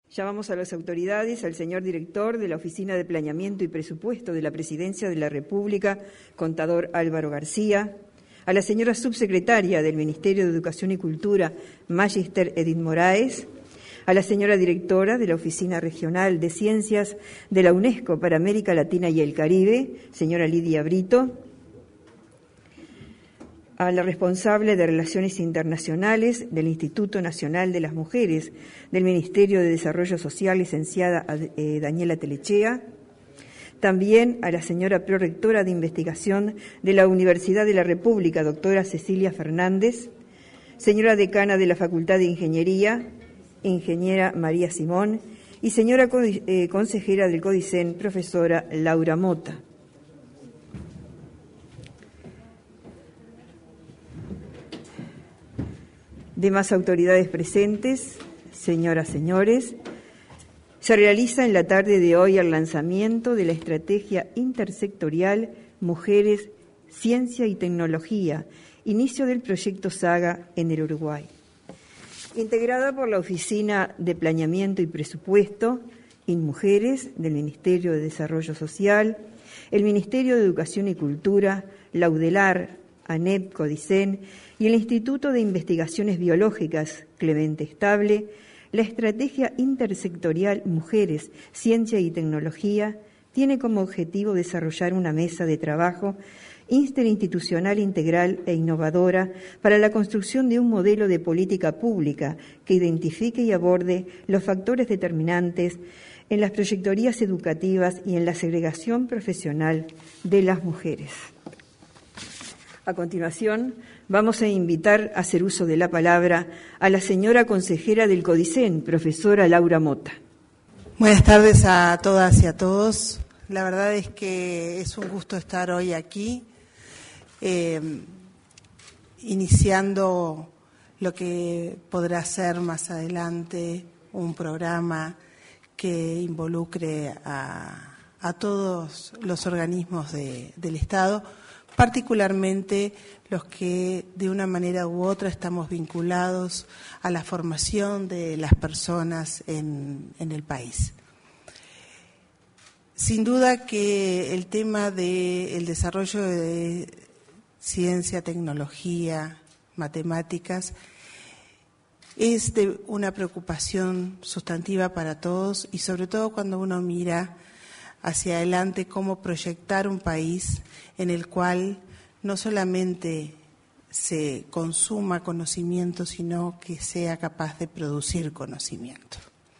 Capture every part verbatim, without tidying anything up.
Llamamos a las autoridades, al señor director de la Oficina de Planeamiento y Presupuesto de la Presidencia de la República, contador Álvaro García, a la señora subsecretaria del Ministerio de Educación y Cultura, Magister Edith Moraes, a la señora directora de la Oficina Regional de Ciencias de la UNESCO para América Latina y el Caribe, señora Lidia Brito, a la responsable de Relaciones Internacionales del Instituto Nacional de las Mujeres del Ministerio de Desarrollo Social, licenciada eh, Daniela Telechea, también a la señora prorectora de Investigación de la Universidad de la República, doctora Cecilia Fernández, señora decana de la Facultad de Ingeniería, ingeniera María Simón, y señora eh, consejera del CODICEN, profesora Laura Mota. Demás autoridades presentes, señoras, señores, se realiza en la tarde de hoy el lanzamiento de la Estrategia Intersectorial Mujeres, Ciencia y Tecnología, inicio del proyecto SAGA en el Uruguay. Integrada por la Oficina de Planeamiento y Presupuesto, InMujeres, del Ministerio de Desarrollo Social, el Ministerio de Educación y Cultura, la UDELAR, ANEP, CODICEN y el Instituto de Investigaciones Biológicas Clemente Estable, la Estrategia Intersectorial Mujeres, Ciencia y Tecnología tiene como objetivo desarrollar una mesa de trabajo interinstitucional integral e innovadora para la construcción de un modelo de política pública que identifique y aborde los factores determinantes en las trayectorias educativas y en la segregación profesional de las mujeres. A continuación, vamos a invitar a hacer uso de la palabra a la señora consejera del CODICEN, profesora Laura Mota. Buenas tardes a todas y a todos. La verdad es que es un gusto estar hoy aquí, eh, iniciando lo que podrá ser más adelante un programa que involucre a, a todos los organismos de, del Estado, particularmente los que de una manera u otra estamos vinculados a la formación de las personas en, en el país. Sin duda que el tema del desarrollo de ciencia, tecnología, matemáticas es de una preocupación sustantiva para todos y sobre todo cuando uno mira hacia adelante cómo proyectar un país en el cual no solamente se consuma conocimiento, sino que sea capaz de producir conocimiento.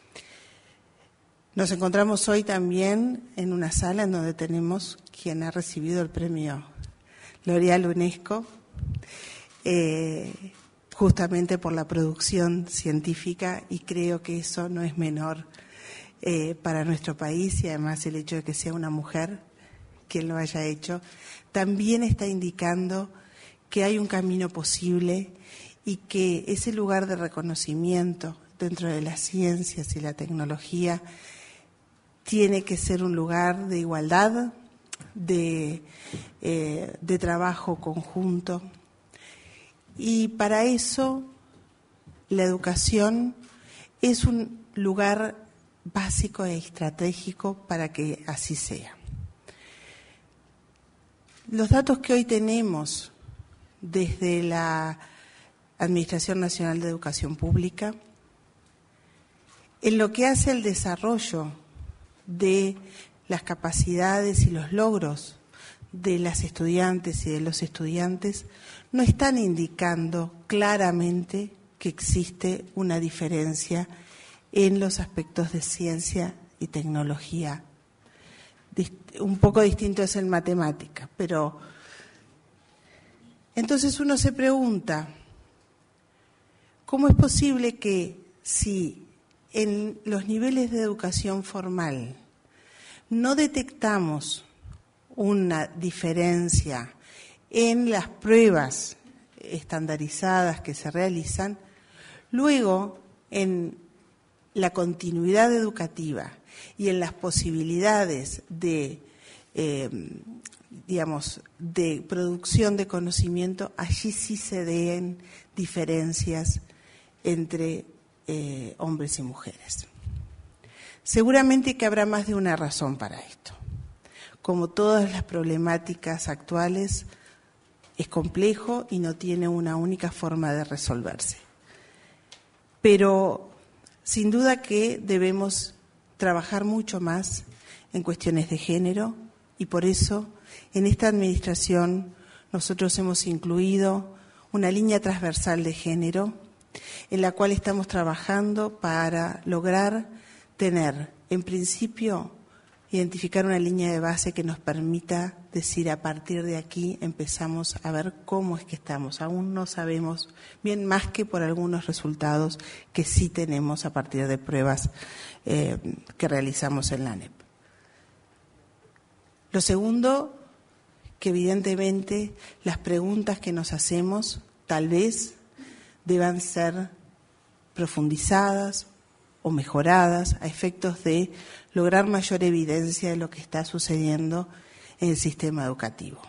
Nos encontramos hoy también en una sala en donde tenemos quien ha recibido el premio L'Oréal UNESCO, eh, justamente por la producción científica, y creo que eso no es menor Eh, para nuestro país, y además el hecho de que sea una mujer quien lo haya hecho, también está indicando que hay un camino posible y que ese lugar de reconocimiento dentro de las ciencias y la tecnología tiene que ser un lugar de igualdad, de, eh, de trabajo conjunto, y para eso la educación es un lugar básico e estratégico para que así sea. Los datos que hoy tenemos desde la Administración Nacional de Educación Pública, en lo que hace el desarrollo de las capacidades y los logros de las estudiantes y de los estudiantes, no están indicando claramente que existe una diferencia en los aspectos de ciencia y tecnología. Un poco distinto es en matemática, pero entonces uno se pregunta, ¿cómo es posible que si en los niveles de educación formal no detectamos una diferencia en las pruebas estandarizadas que se realizan, luego en la continuidad educativa y en las posibilidades de, eh, digamos, de producción de conocimiento, allí sí se den diferencias entre eh, hombres y mujeres? Seguramente que habrá más de una razón para esto. Como todas las problemáticas actuales, es complejo y no tiene una única forma de resolverse. Pero sin duda que debemos trabajar mucho más en cuestiones de género y por eso en esta administración nosotros hemos incluido una línea transversal de género en la cual estamos trabajando para lograr tener, en principio, identificar una línea de base que nos permita decir a partir de aquí empezamos a ver cómo es que estamos. Aún no sabemos bien más que por algunos resultados que sí tenemos a partir de pruebas eh, que realizamos en la A N E P. Lo segundo, que evidentemente las preguntas que nos hacemos tal vez deban ser profundizadas o mejoradas a efectos de lograr mayor evidencia de lo que está sucediendo en el sistema educativo.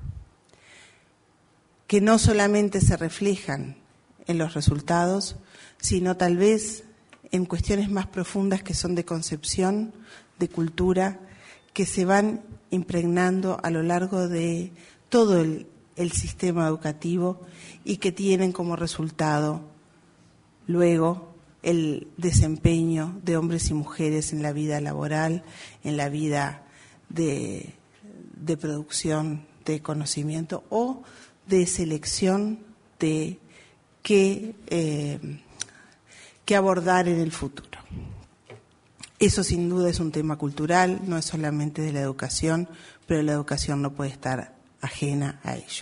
Que no solamente se reflejan en los resultados, sino tal vez en cuestiones más profundas que son de concepción, de cultura, que se van impregnando a lo largo de todo el, el sistema educativo y que tienen como resultado luego el desempeño de hombres y mujeres en la vida laboral, en la vida de, de producción de conocimiento o de selección de qué, eh, qué abordar en el futuro. Eso sin duda es un tema cultural, no es solamente de la educación, pero la educación no puede estar ajena a ello.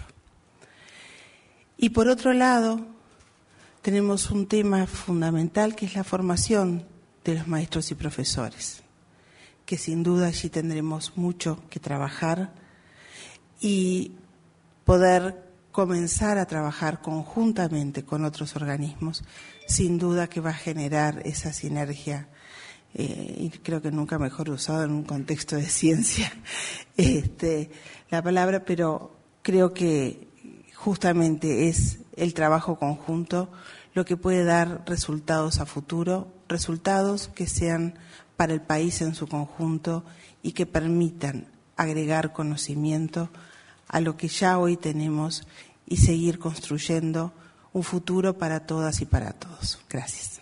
Y por otro lado, tenemos un tema fundamental que es la formación de los maestros y profesores, que sin duda allí tendremos mucho que trabajar y poder comenzar a trabajar conjuntamente con otros organismos, sin duda que va a generar esa sinergia, eh, y creo que nunca mejor usado en un contexto de ciencia este, la palabra, pero creo que justamente es el trabajo conjunto lo que puede dar resultados a futuro, resultados que sean para el país en su conjunto y que permitan agregar conocimiento a lo que ya hoy tenemos y seguir construyendo un futuro para todas y para todos. Gracias.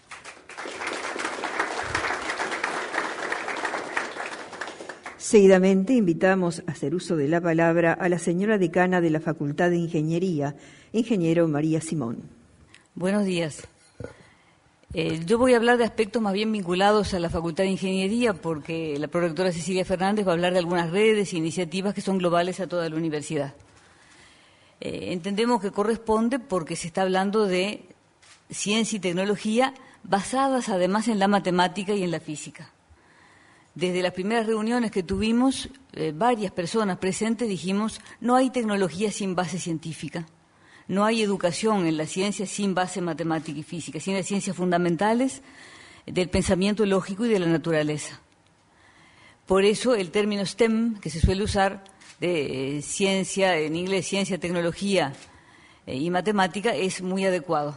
Seguidamente invitamos a hacer uso de la palabra a la señora decana de la Facultad de Ingeniería, ingeniero María Simón. Buenos días. Eh, yo voy a hablar de aspectos más bien vinculados a la Facultad de Ingeniería porque la prorectora Cecilia Fernández va a hablar de algunas redes e iniciativas que son globales a toda la universidad. Eh, entendemos que corresponde porque se está hablando de ciencia y tecnología basadas además en la matemática y en la física. Desde las primeras reuniones que tuvimos, eh, varias personas presentes dijimos, no hay tecnología sin base científica, no hay educación en la ciencia sin base matemática y física, sin las ciencias fundamentales del pensamiento lógico y de la naturaleza. Por eso el término STEM, que se suele usar, de eh, ciencia, en inglés ciencia, tecnología eh, y matemática, es muy adecuado.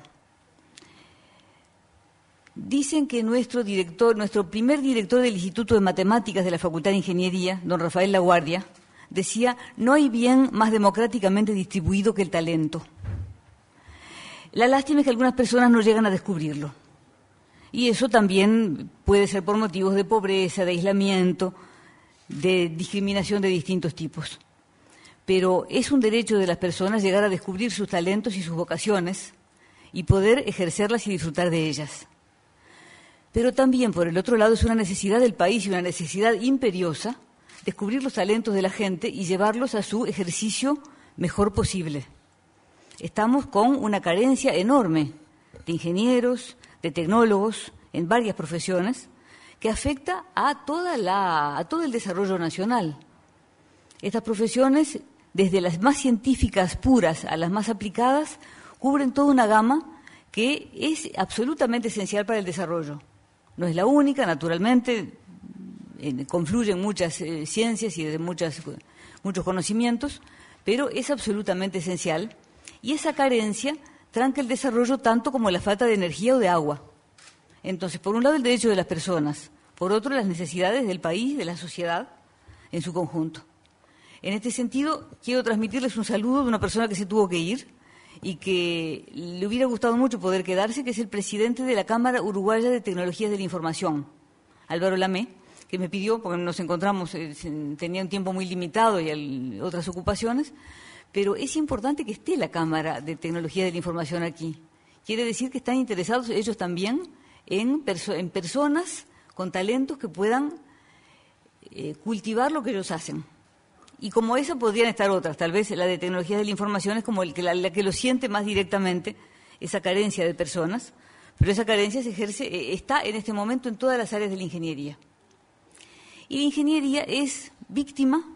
Dicen que nuestro director, nuestro primer director del Instituto de Matemáticas de la Facultad de Ingeniería, don Rafael Laguardia, decía, no hay bien más democráticamente distribuido que el talento. La lástima es que algunas personas no llegan a descubrirlo. Y eso también puede ser por motivos de pobreza, de aislamiento, de discriminación de distintos tipos. Pero es un derecho de las personas llegar a descubrir sus talentos y sus vocaciones y poder ejercerlas y disfrutar de ellas. Pero también, por el otro lado, es una necesidad del país y una necesidad imperiosa descubrir los talentos de la gente y llevarlos a su ejercicio mejor posible. Estamos con una carencia enorme de ingenieros, de tecnólogos, en varias profesiones, que afecta a, toda la, a todo el desarrollo nacional. Estas profesiones, desde las más científicas puras a las más aplicadas, cubren toda una gama que es absolutamente esencial para el desarrollo. No es la única, naturalmente, eh, confluyen muchas eh, ciencias y de muchas, muchos conocimientos, pero es absolutamente esencial. Y esa carencia tranca el desarrollo tanto como la falta de energía o de agua. Entonces, por un lado, el derecho de las personas, por otro, las necesidades del país, de la sociedad en su conjunto. En este sentido, quiero transmitirles un saludo de una persona que se tuvo que ir y que le hubiera gustado mucho poder quedarse, que es el presidente de la Cámara Uruguaya de Tecnologías de la Información, Álvaro Lamé, que me pidió, porque nos encontramos, eh, tenía un tiempo muy limitado y el, otras ocupaciones, pero es importante que esté la Cámara de Tecnologías de la Información aquí. Quiere decir que están interesados ellos también en, perso en personas con talentos que puedan eh, cultivar lo que ellos hacen. Y como esa podrían estar otras, tal vez la de Tecnologías de la Información es como el que, la, la que lo siente más directamente, esa carencia de personas, pero esa carencia se ejerce, eh, está en este momento en todas las áreas de la ingeniería. Y la ingeniería es víctima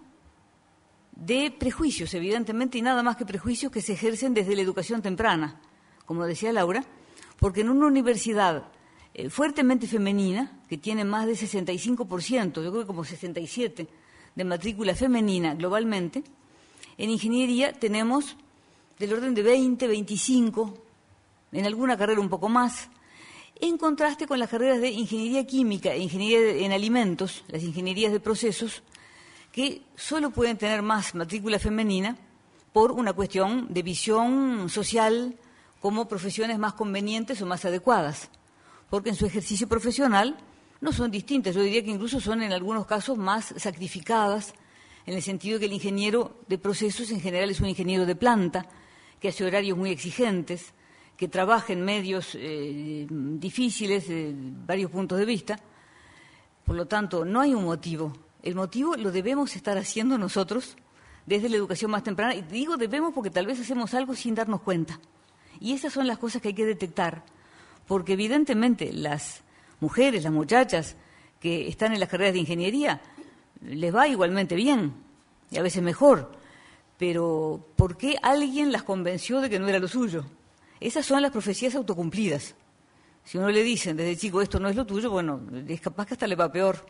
de prejuicios, evidentemente, y nada más que prejuicios que se ejercen desde la educación temprana, como decía Laura, porque en una universidad eh, fuertemente femenina, que tiene más de sesenta y cinco por ciento, yo creo que como sesenta y siete por ciento de matrícula femenina globalmente, en ingeniería tenemos del orden de veinte, veinticinco, en alguna carrera un poco más, en contraste con las carreras de ingeniería química e ingeniería en alimentos, las ingenierías de procesos, que solo pueden tener más matrícula femenina por una cuestión de visión social como profesiones más convenientes o más adecuadas, porque en su ejercicio profesional no son distintas, yo diría que incluso son en algunos casos más sacrificadas, en el sentido de que el ingeniero de procesos en general es un ingeniero de planta, que hace horarios muy exigentes, que trabaja en medios eh, difíciles, de varios puntos de vista. Por lo tanto, no hay un motivo. El motivo lo debemos estar haciendo nosotros desde la educación más temprana. Y digo debemos porque tal vez hacemos algo sin darnos cuenta. Y esas son las cosas que hay que detectar, porque evidentemente las mujeres, las muchachas que están en las carreras de ingeniería, les va igualmente bien, y a veces mejor, pero ¿por qué alguien las convenció de que no era lo suyo? Esas son las profecías autocumplidas. Si uno le dicen desde chico esto no es lo tuyo, bueno, es capaz que hasta le va peor.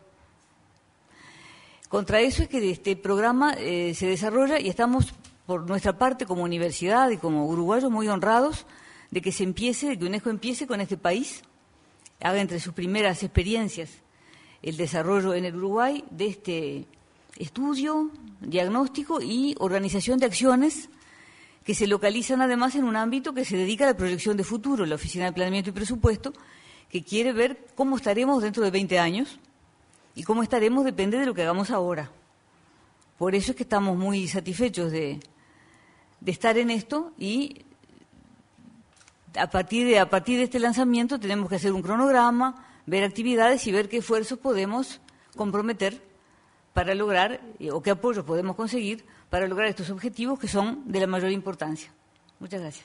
Contra eso es que este programa eh, se desarrolla y estamos, por nuestra parte, como universidad y como uruguayos, muy honrados de que se empiece, de que UNESCO empiece con este país, haga entre sus primeras experiencias el desarrollo en el Uruguay de este estudio, diagnóstico y organización de acciones que se localizan además en un ámbito que se dedica a la proyección de futuro, la Oficina de Planeamiento y Presupuesto, que quiere ver cómo estaremos dentro de veinte años y cómo estaremos depende de lo que hagamos ahora. Por eso es que estamos muy satisfechos de, de estar en esto y a partir de, a partir de este lanzamiento tenemos que hacer un cronograma, ver actividades y ver qué esfuerzos podemos comprometer para lograr, o qué apoyos podemos conseguir para lograr estos objetivos que son de la mayor importancia. Muchas gracias.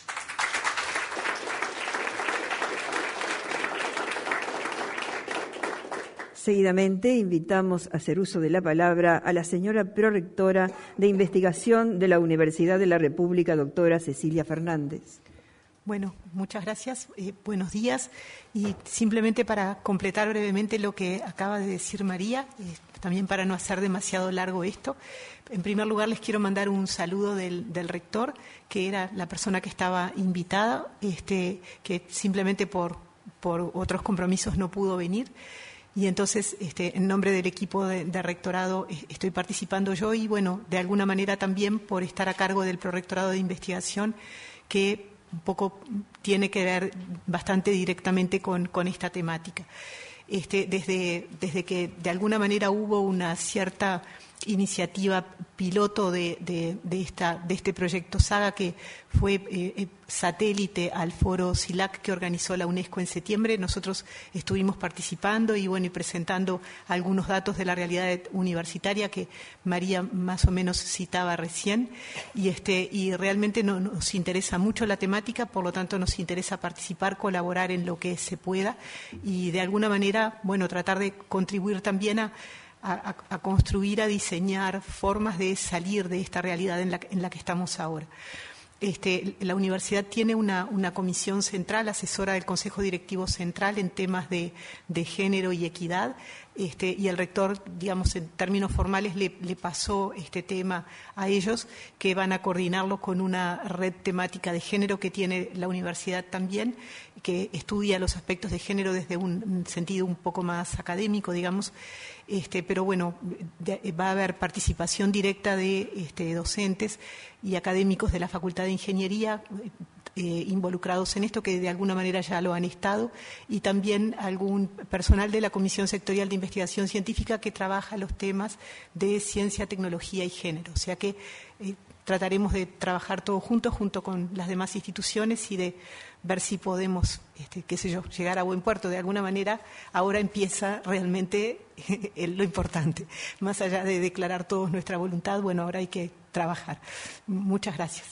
Seguidamente invitamos a hacer uso de la palabra a la señora prorectora de investigación de la Universidad de la República, doctora Cecilia Fernández. Bueno, muchas gracias. Eh, buenos días. Y simplemente para completar brevemente lo que acaba de decir María, eh, también para no hacer demasiado largo esto, en primer lugar les quiero mandar un saludo del, del rector, que era la persona que estaba invitada, este, que simplemente por, por otros compromisos no pudo venir. Y entonces, este, en nombre del equipo de, de rectorado, estoy participando yo y, bueno, de alguna manera también por estar a cargo del prorectorado de investigación, que un poco tiene que ver bastante directamente con, con esta temática. Este, desde, desde que de alguna manera hubo una cierta iniciativa piloto de, de, de, esta, de este proyecto SAGA, que fue eh, satélite al foro SILAC que organizó la UNESCO en septiembre. Nosotros estuvimos participando y bueno y presentando algunos datos de la realidad universitaria que María más o menos citaba recién, y este y realmente no, nos interesa mucho la temática, por lo tanto nos interesa participar, colaborar en lo que se pueda y de alguna manera bueno tratar de contribuir también a A, a construir, a diseñar formas de salir de esta realidad en la, en la que estamos ahora. Este, la universidad tiene una, una comisión central, asesora del Consejo Directivo Central en temas de, de género y equidad, este, y el rector, digamos, en términos formales, le, le pasó este tema a ellos, que van a coordinarlo con una red temática de género que tiene la universidad también, que estudia los aspectos de género desde un, un sentido un poco más académico, digamos. Este, pero bueno, de, va a haber participación directa de este, docentes y académicos de la Facultad de Ingeniería eh, involucrados en esto, que de alguna manera ya lo han estado, y también algún personal de la Comisión Sectorial de Investigación Científica que trabaja los temas de ciencia, tecnología y género. O sea que eh, trataremos de trabajar todos juntos, junto con las demás instituciones, y de ver si podemos, este, qué sé yo, llegar a buen puerto. De alguna manera, ahora empieza realmente lo importante. Más allá de declarar todos nuestra voluntad, bueno, ahora hay que trabajar. Muchas gracias.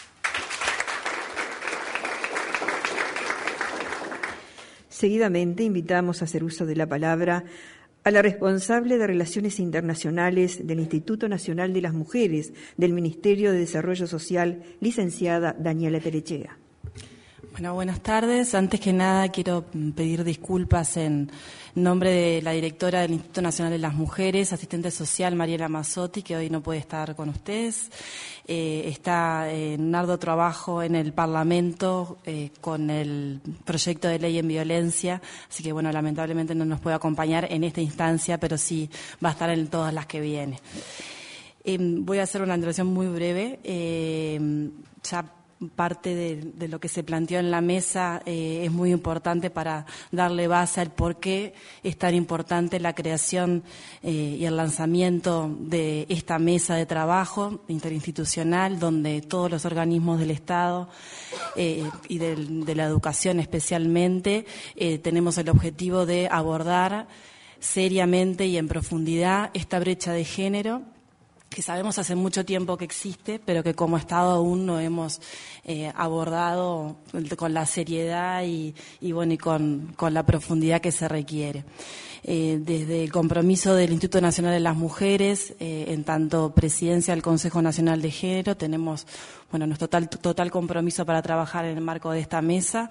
Seguidamente invitamos a hacer uso de la palabra a la responsable de Relaciones Internacionales del Instituto Nacional de las Mujeres del Ministerio de Desarrollo Social, licenciada Daniela Perechea. Bueno, buenas tardes. Antes que nada quiero pedir disculpas en nombre de la directora del Instituto Nacional de las Mujeres, asistente social Mariela Mazzotti, que hoy no puede estar con ustedes. Eh, está en un arduo trabajo en el Parlamento eh, con el proyecto de ley en violencia, así que bueno, lamentablemente no nos puede acompañar en esta instancia, pero sí va a estar en todas las que viene. Eh, voy a hacer una introducción muy breve. Eh, ya parte de, de lo que se planteó en la mesa eh, es muy importante para darle base al por qué es tan importante la creación eh, y el lanzamiento de esta mesa de trabajo interinstitucional, donde todos los organismos del Estado eh, y de, de la educación especialmente eh, tenemos el objetivo de abordar seriamente y en profundidad esta brecha de género, que sabemos hace mucho tiempo que existe, pero que como Estado aún no hemos eh, abordado con la seriedad y, y bueno y con, con la profundidad que se requiere. Eh, desde el compromiso del Instituto Nacional de las Mujeres, eh, en tanto presidencia del Consejo Nacional de Género, tenemos bueno nuestro total, total compromiso para trabajar en el marco de esta mesa.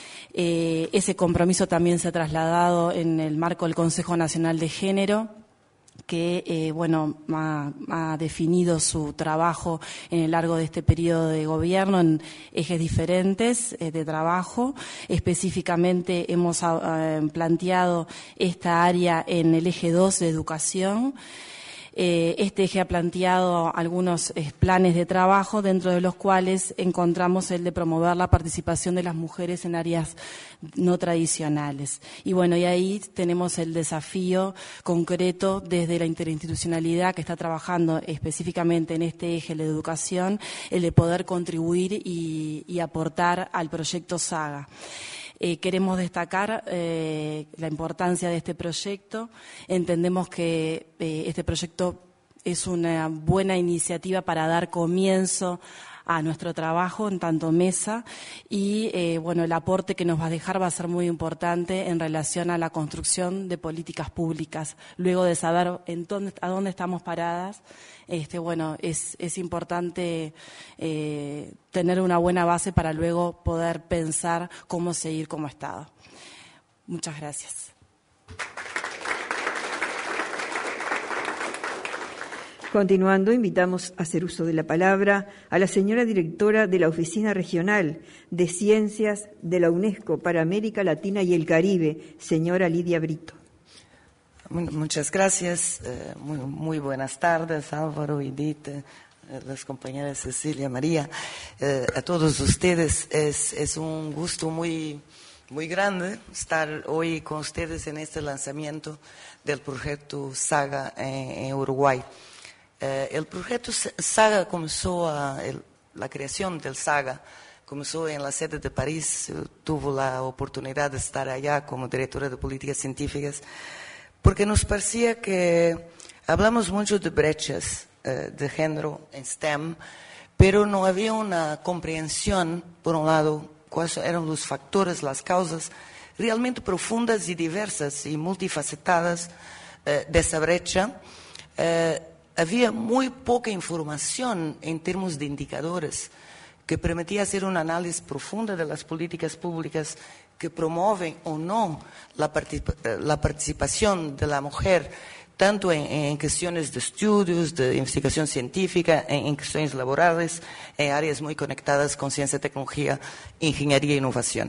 Eh, ese compromiso también se ha trasladado en el marco del Consejo Nacional de Género, que eh, bueno ha, ha definido su trabajo en el largo de este periodo de gobierno en ejes diferentes eh, de trabajo. Específicamente hemos eh, planteado esta área en el eje dos de educación. Este eje ha planteado algunos planes de trabajo, dentro de los cuales encontramos el de promover la participación de las mujeres en áreas no tradicionales. Y bueno, y ahí tenemos el desafío concreto desde la interinstitucionalidad que está trabajando específicamente en este eje de educación, el de poder contribuir y, y aportar al proyecto SAGA. Eh, queremos destacar eh, la importancia de este proyecto. Entendemos que eh, este proyecto es una buena iniciativa para dar comienzo a nuestro trabajo en tanto mesa y eh, bueno el aporte que nos va a dejar va a ser muy importante en relación a la construcción de políticas públicas. Luego de saber en dónde, a dónde estamos paradas, este bueno es, es importante eh, tener una buena base para luego poder pensar cómo seguir como Estado. Muchas gracias. Continuando, invitamos a hacer uso de la palabra a la señora directora de la Oficina Regional de Ciencias de la UNESCO para América Latina y el Caribe, señora Lidia Brito. Muchas gracias. Eh, muy, muy buenas tardes, Álvaro, Edith, eh, las compañeras Cecilia, María. Eh, a todos ustedes es, es un gusto muy, muy grande estar hoy con ustedes en este lanzamiento del proyecto SAGA en, en Uruguay. Eh, el proyecto SAGA comenzó, a, el, la creación del SAGA comenzó en la sede de París. Yo tuve la oportunidad de estar allá como directora de políticas científicas, porque nos parecía que hablamos mucho de brechas eh, de género en STEM, pero no había una comprensión, por un lado, cuáles eran los factores, las causas realmente profundas y diversas y multifacetadas eh, de esa brecha. Eh, Había muy poca información en términos de indicadores que permitía hacer un análisis profundo de las políticas públicas que promueven o no la, particip- la participación de la mujer, tanto en, en cuestiones de estudios, de investigación científica, en, en cuestiones laborales, en áreas muy conectadas con ciencia, tecnología, ingeniería e innovación.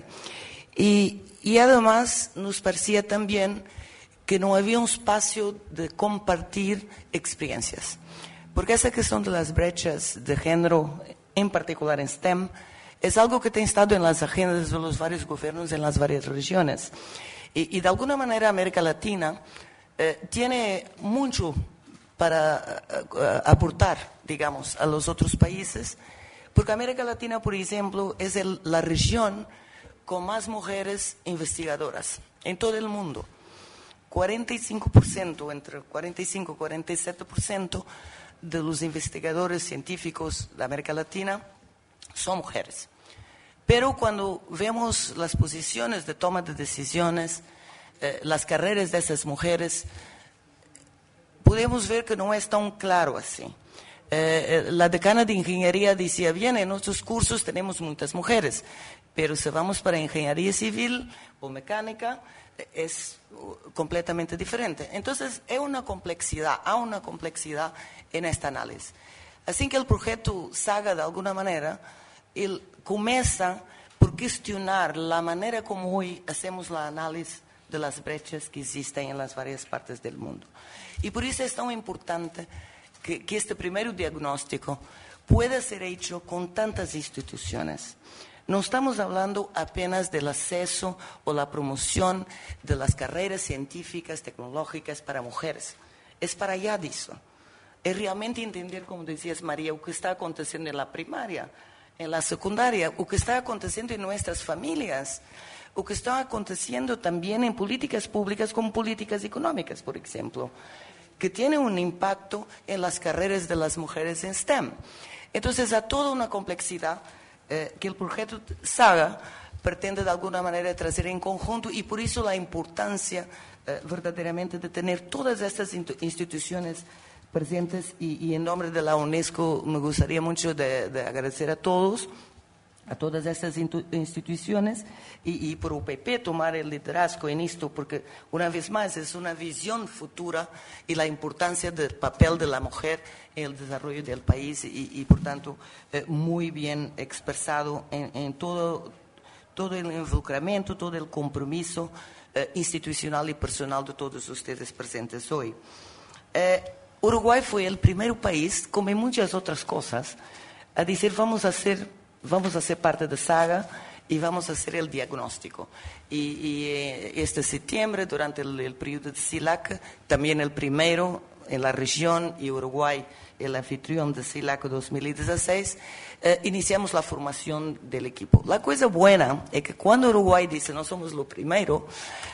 Y, y además nos parecía también que no había un espacio de compartir experiencias. Porque esa cuestión de las brechas de género, en particular en STEM, es algo que ha estado en las agendas de los varios gobiernos en las varias regiones. Y, y de alguna manera América Latina eh, tiene mucho para uh, uh, aportar, digamos, a los otros países, porque América Latina, por ejemplo, es el, la región con más mujeres investigadoras en todo el mundo. cuarenta y cinco por ciento, entre cuarenta y cinco y cuarenta y siete por ciento de los investigadores científicos de América Latina son mujeres. Pero cuando vemos las posiciones de toma de decisiones, eh, las carreras de esas mujeres, podemos ver que no es tan claro así. Eh, la decana de ingeniería decía, bien, en nuestros cursos tenemos muchas mujeres, pero si vamos para ingeniería civil o mecánica, es completamente diferente. Entonces, hay una complejidad, hay una complejidad en este análisis. Así que el proyecto SAGA, de alguna manera, él comienza por cuestionar la manera como hoy hacemos el análisis de las brechas que existen en las varias partes del mundo. Y por eso es tan importante que, que este primer diagnóstico pueda ser hecho con tantas instituciones. No estamos hablando apenas del acceso o la promoción de las carreras científicas, tecnológicas para mujeres. Es para allá de eso. Es realmente entender, como decías María, lo que está aconteciendo en la primaria, en la secundaria, lo que está aconteciendo en nuestras familias, lo que está aconteciendo también en políticas públicas como políticas económicas, por ejemplo, que tiene un impacto en las carreras de las mujeres en STEM. Entonces, a toda una complejidad eh, que el proyecto SAGA pretende de alguna manera traer en conjunto, y por eso la importancia eh, verdaderamente de tener todas estas instituciones presentes, y, y en nombre de la UNESCO me gustaría mucho de, de agradecer a todos, a todas estas instituciones, y, y por U P P tomar el liderazgo en esto, porque una vez más es una visión futura y la importancia del papel de la mujer en el desarrollo del país, y, y por tanto eh, muy bien expresado en, en todo, todo el involucramiento, todo el compromiso eh, institucional y personal de todos ustedes presentes hoy. Eh, Uruguay fue el primer país, como en muchas otras cosas, a decir vamos a hacer Vamos a ser parte de SAGA y vamos a hacer el diagnóstico. Y, y este septiembre, durante el, el periodo de CILAC, también el primero en la región, y Uruguay el anfitrión de CILAC dos mil dieciséis, eh, iniciamos la formación del equipo. La cosa buena es que cuando Uruguay dice no somos lo primero,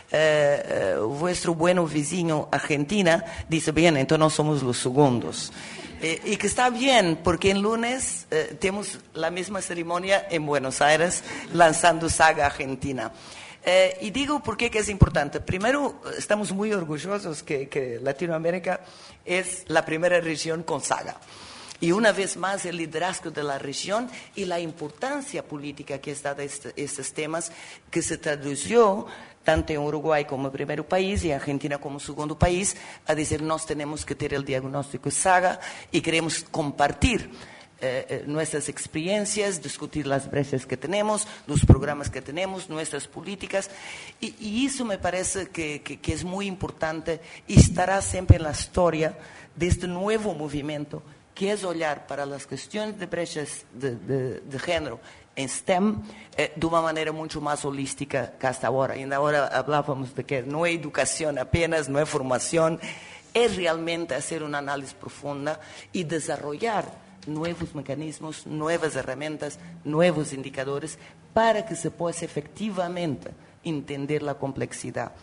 eh, eh, vuestro bueno vecino Argentina dice bien, entonces no somos los segundos. Eh, y que está bien, porque el lunes eh, tenemos la misma ceremonia en Buenos Aires, lanzando SAGA Argentina. Eh, y digo por qué que es importante. Primero, estamos muy orgullosos que, que Latinoamérica es la primera región con SAGA. Y una vez más, el liderazgo de la región y la importancia política que está de este, estos temas, que se tradució tanto en Uruguay como primer país y Argentina como segundo país, a decir, nos tenemos que tener el diagnóstico SAGA y queremos compartir eh, nuestras experiencias, discutir las brechas que tenemos, los programas que tenemos, nuestras políticas, y, y eso me parece que, que, que es muy importante y estará siempre en la historia de este nuevo movimiento, que es olhar para las cuestiones de brechas de, de, de género en STEM eh, de una manera mucho más holística que hasta ahora. Y ahora hablábamos de que no hay educación apenas, no hay formación, es realmente hacer un análisis profunda y desarrollar nuevos mecanismos, nuevas herramientas, nuevos indicadores para que se pueda efectivamente entender la complejidad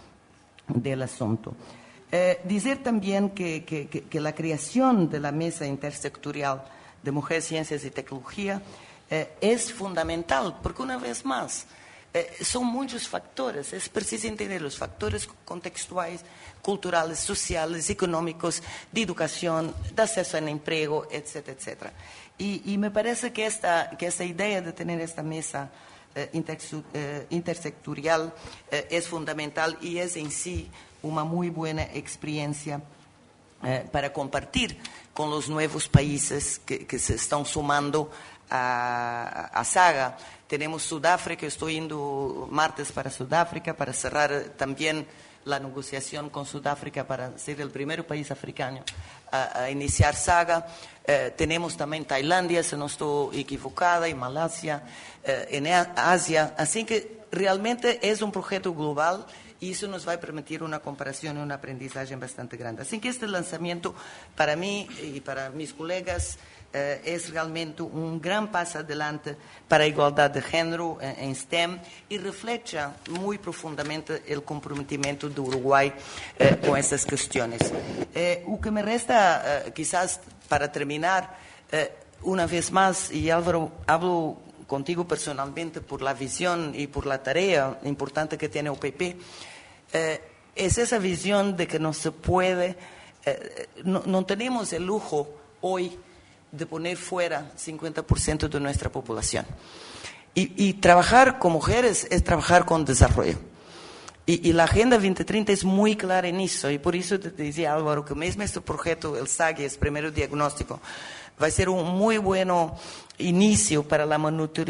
del asunto. Eh, decir también que, que, que, que la creación de la Mesa Intersectorial de Mujeres, Ciencias y Tecnología eh, es fundamental, porque una vez más, eh, son muchos factores, es preciso entender los factores contextuales, culturales, sociales, económicos, de educación, de acceso al empleo, etcétera, etcétera. Y, y me parece que esta, que esta idea de tener esta mesa eh, eh, intersectorial eh, es fundamental y es en sí una muy buena experiencia eh, para compartir con los nuevos países que, que se están sumando a, a Saga. Tenemos Sudáfrica, estoy yendo martes para Sudáfrica para cerrar también la negociación con Sudáfrica para ser el primer país africano a, a iniciar Saga. Eh, tenemos también Tailandia, si no estoy equivocada, y Malasia, eh, en Asia. Así que realmente es un proyecto global y eso nos va a permitir una comparación y un aprendizaje bastante grande. Así que este lanzamiento para mí y para mis colegas eh, es realmente un gran paso adelante para la igualdad de género en, en STEM y refleja muy profundamente el comprometimiento de Uruguay eh, con estas cuestiones. Eh, lo que me resta, eh, quizás para terminar, eh, una vez más, y Álvaro, hablo contigo personalmente por la visión y por la tarea importante que tiene U P P, eh, es esa visión de que no se puede, eh, no, no tenemos el lujo hoy de poner fuera cincuenta por ciento de nuestra población. Y, y trabajar con mujeres es trabajar con desarrollo. Y, y la Agenda veinte treinta es muy clara en eso, y por eso te decía Álvaro que mesmo este proyecto, el SAGI, es primer diagnóstico, va a ser un muy bueno inicio para la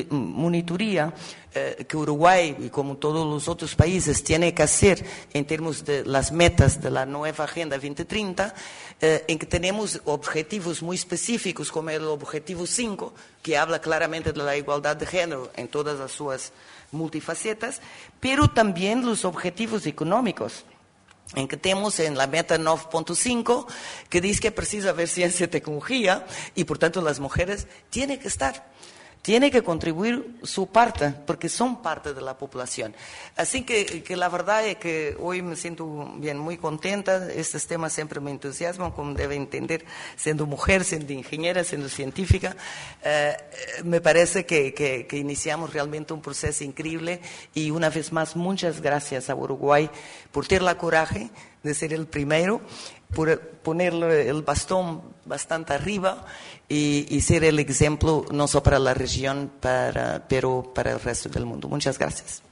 monitoría eh, que Uruguay, y como todos los otros países, tiene que hacer en términos de las metas de la nueva Agenda veinte treinta, eh, en que tenemos objetivos muy específicos, como el objetivo cinco, que habla claramente de la igualdad de género en todas las sus multifacetas, pero también los objetivos económicos, en que tenemos en la meta nueve punto cinco, que dice que es preciso haber ciencia y tecnología, y por tanto las mujeres tienen que estar, tienen que contribuir su parte, porque son parte de la población. Así que, que la verdad es que hoy me siento bien, muy contenta. Estos temas siempre me entusiasman, como debe entender, siendo mujer, siendo ingeniera, siendo científica. Eh, me parece que, que, que iniciamos realmente un proceso increíble, y una vez más, muchas gracias a Uruguay por tener la coraje de ser el primero, por poner el bastón bastante arriba y, y ser el ejemplo no solo para la región, para, pero para el resto del mundo. Muchas gracias.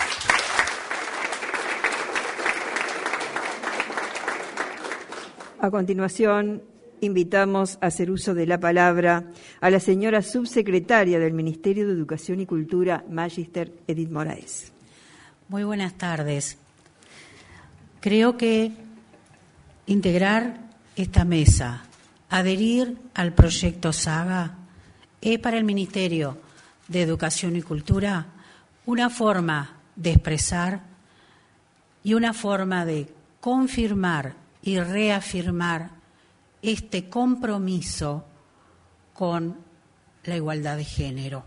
A continuación, invitamos a hacer uso de la palabra a la señora subsecretaria del Ministerio de Educación y Cultura, Magister Edith Moraes. Muy buenas tardes. Creo que integrar esta mesa, adherir al proyecto SAGA, es para el Ministerio de Educación y Cultura una forma de expresar y una forma de confirmar y reafirmar este compromiso con la igualdad de género.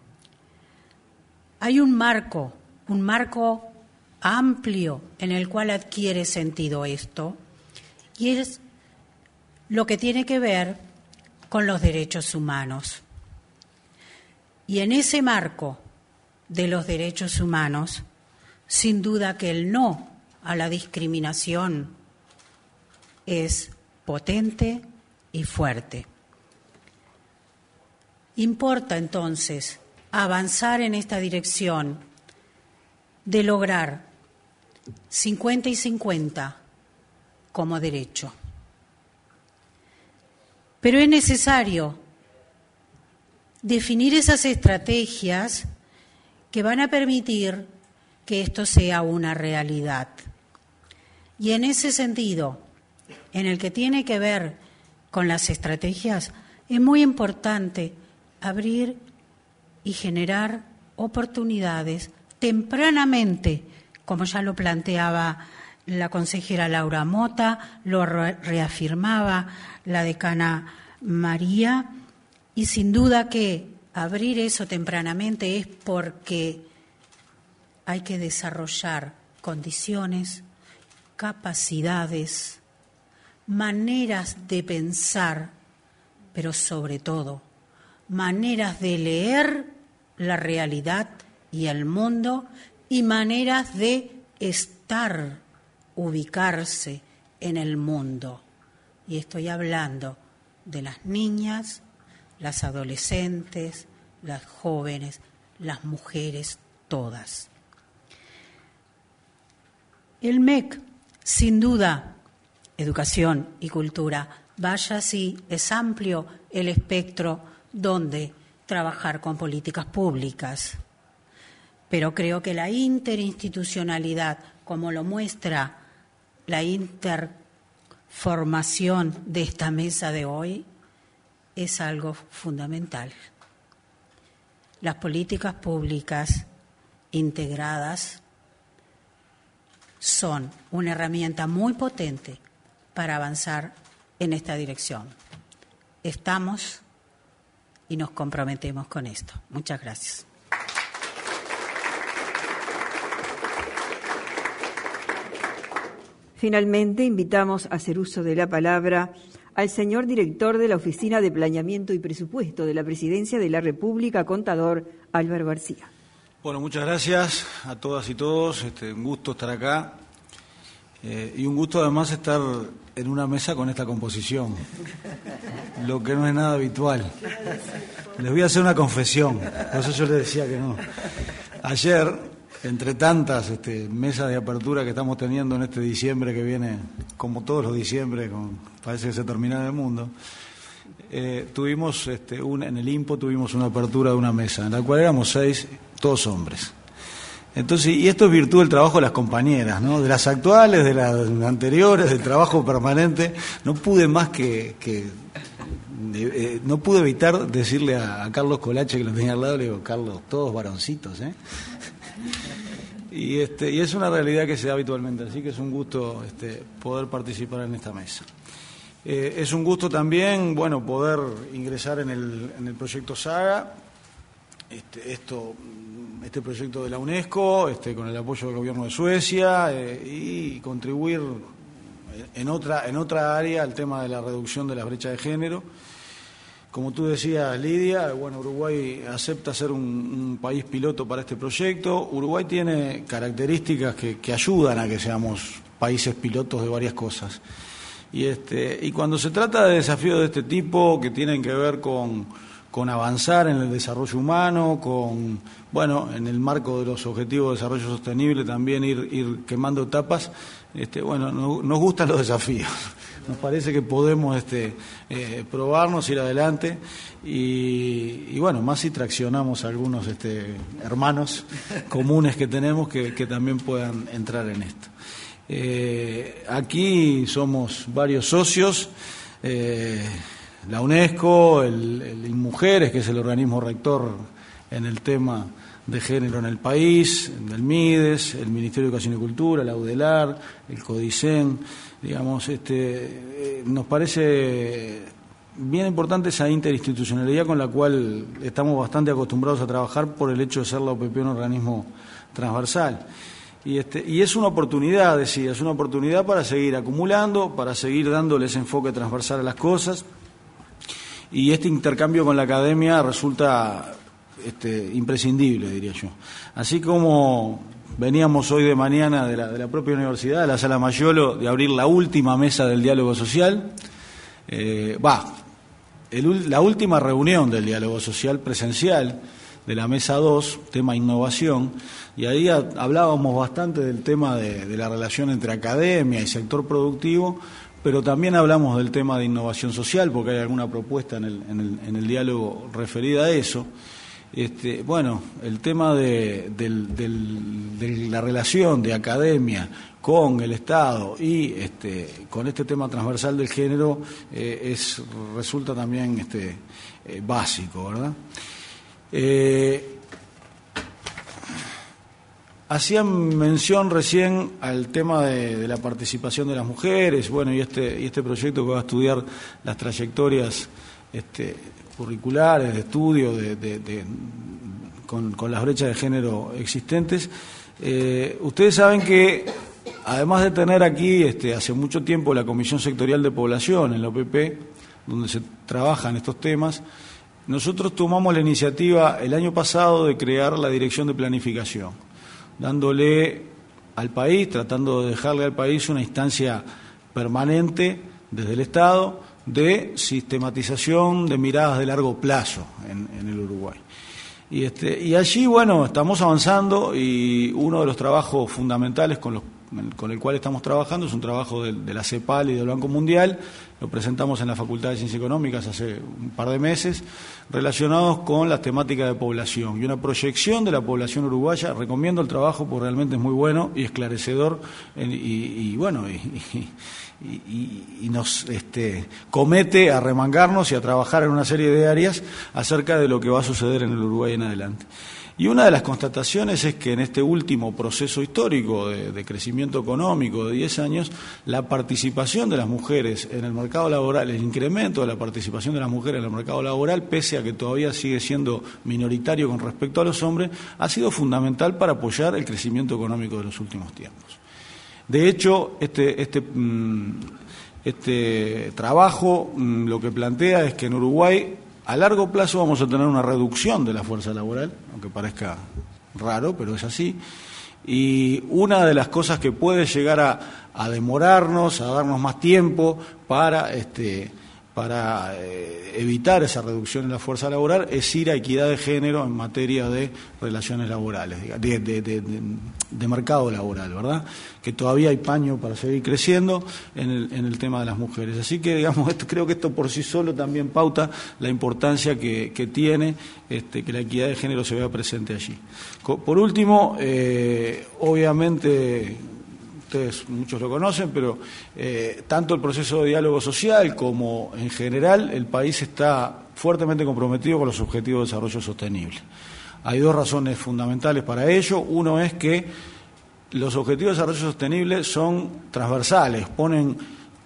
Hay un marco, un marco amplio en el cual adquiere sentido esto, y es lo que tiene que ver con los derechos humanos. Y en ese marco de los derechos humanos, sin duda que el no a la discriminación es potente y fuerte. Importa entonces avanzar en esta dirección de lograr cincuenta y cincuenta como derecho. Pero es necesario definir esas estrategias que van a permitir que esto sea una realidad. Y en ese sentido, en el que tiene que ver con las estrategias, es muy importante abrir y generar oportunidades tempranamente, como ya lo planteaba la consejera Laura Mota, lo reafirmaba la decana María, y sin duda que abrir eso tempranamente es porque hay que desarrollar condiciones, capacidades, maneras de pensar, pero sobre todo maneras de leer la realidad y el mundo y maneras de estar, ubicarse en el mundo. Y estoy hablando de las niñas, las adolescentes, las jóvenes, las mujeres, todas. El M E C, sin duda, educación y cultura, vaya si es amplio el espectro donde trabajar con políticas públicas. Pero creo que la interinstitucionalidad, como lo muestra la interformación de esta mesa de hoy, es algo fundamental. Las políticas públicas integradas son una herramienta muy potente para avanzar en esta dirección. Estamos y nos comprometemos con esto. Muchas gracias. Finalmente, invitamos a hacer uso de la palabra al señor director de la Oficina de Planeamiento y Presupuesto de la Presidencia de la República, contador Álvaro García. Bueno, muchas gracias a todas y todos. Este, un gusto estar acá eh, y un gusto además estar en una mesa con esta composición, lo que no es nada habitual. Les voy a hacer una confesión, por eso yo les decía que no. Ayer, entre tantas este, mesas de apertura que estamos teniendo en este diciembre que viene, como todos los diciembre, con, parece que se termina el mundo, eh, tuvimos este, un, en el I M P O tuvimos una apertura de una mesa, en la cual éramos seis, todos hombres. Entonces, y esto es virtud del trabajo de las compañeras, ¿no? De las actuales, de las anteriores, del trabajo permanente. No pude más que... que eh, no pude evitar decirle a, a Carlos Colache, que lo tenía al lado, le digo, Carlos, todos varoncitos, ¿eh? Y, este, y es una realidad que se da habitualmente, así que es un gusto este, poder participar en esta mesa. Eh, es un gusto también, bueno, poder ingresar en el, en el proyecto Saga, este, esto, este proyecto de la UNESCO, este, con el apoyo del gobierno de Suecia, eh, y contribuir en otra, en otra área al tema de la reducción de la brecha de género. Como tú decías, Lidia, bueno, Uruguay acepta ser un, un país piloto para este proyecto. Uruguay tiene características que, que ayudan a que seamos países pilotos de varias cosas. Y, este, y cuando se trata de desafíos de este tipo, que tienen que ver con, con avanzar en el desarrollo humano, con, bueno, en el marco de los objetivos de desarrollo sostenible, también ir, ir quemando etapas, este, bueno, no, nos gustan los desafíos. Nos parece que podemos este, eh, probarnos, ir adelante y, y bueno, más si traccionamos a algunos este, hermanos comunes que tenemos que, que también puedan entrar en esto. Eh, aquí somos varios socios, eh, la UNESCO, el, el INMujeres, que es el organismo rector en el tema de género en el país, el MIDES, el Ministerio de Educación y Cultura, la UDELAR, el CODICEN, digamos, este, eh, nos parece bien importante esa interinstitucionalidad con la cual estamos bastante acostumbrados a trabajar por el hecho de ser la O P P un organismo transversal. Y, este, y es una oportunidad, decía, es una oportunidad para seguir acumulando, para seguir dándole ese enfoque transversal a las cosas, y este intercambio con la academia resulta Este, imprescindible, diría yo. Así como veníamos hoy de mañana de la, de la propia universidad, de la Sala Mayolo, de abrir la última mesa del diálogo social, eh, va, el, la última reunión del diálogo social presencial de la mesa dos, tema innovación, y ahí a, hablábamos bastante del tema de, de la relación entre academia y sector productivo, pero también hablamos del tema de innovación social, porque hay alguna propuesta en el, en el, en el diálogo referida a eso. Este, bueno, el tema de, del, del, de la relación de academia con el Estado y este, con este tema transversal del género eh, es resulta también este, eh, básico, ¿verdad? Eh, hacían mención recién al tema de, de la participación de las mujeres, bueno, y este, y este proyecto que va a estudiar las trayectorias este, curriculares, de estudio de, de, de, con, con las brechas de género existentes. Eh, ustedes saben que, además de tener aquí este, hace mucho tiempo la Comisión Sectorial de Población en la O P P, donde se trabajan estos temas, nosotros tomamos la iniciativa el año pasado de crear la Dirección de Planificación, dándole al país, tratando de dejarle al país una instancia permanente desde el Estado de sistematización de miradas de largo plazo en, en el Uruguay. Y, este, y allí, bueno, estamos avanzando y uno de los trabajos fundamentales con, los, con el cual estamos trabajando es un trabajo de, de la CEPAL y del Banco Mundial. Lo presentamos en la Facultad de Ciencias Económicas hace un par de meses, relacionados con las temáticas de población y una proyección de la población uruguaya. Recomiendo el trabajo porque realmente es muy bueno y esclarecedor y, y, y bueno, y, y, y, y nos este, comete a remangarnos y a trabajar en una serie de áreas acerca de lo que va a suceder en el Uruguay en adelante. Y una de las constataciones es que en este último proceso histórico de, de crecimiento económico de diez años, la participación de las mujeres en el mercado laboral, el incremento de la participación de las mujeres en el mercado laboral, pese a que todavía sigue siendo minoritario con respecto a los hombres, ha sido fundamental para apoyar el crecimiento económico de los últimos tiempos. De hecho, este, este, este trabajo lo que plantea es que en Uruguay a largo plazo vamos a tener una reducción de la fuerza laboral, aunque parezca raro, pero es así. Y una de las cosas que puede llegar a, a demorarnos, a darnos más tiempo para, este, para eh, evitar esa reducción en la fuerza laboral es ir a equidad de género en materia de relaciones laborales, de, de, de, de, de mercado laboral, ¿verdad? Que todavía hay paño para seguir creciendo en el, en el tema de las mujeres. Así que, digamos, esto, creo que esto por sí solo también pauta la importancia que, que tiene este, que la equidad de género se vea presente allí. Por último, eh, obviamente, ustedes muchos lo conocen, pero eh, tanto el proceso de diálogo social como en general el país está fuertemente comprometido con los objetivos de desarrollo sostenible. Hay dos razones fundamentales para ello. Uno es que los objetivos de desarrollo sostenible son transversales, ponen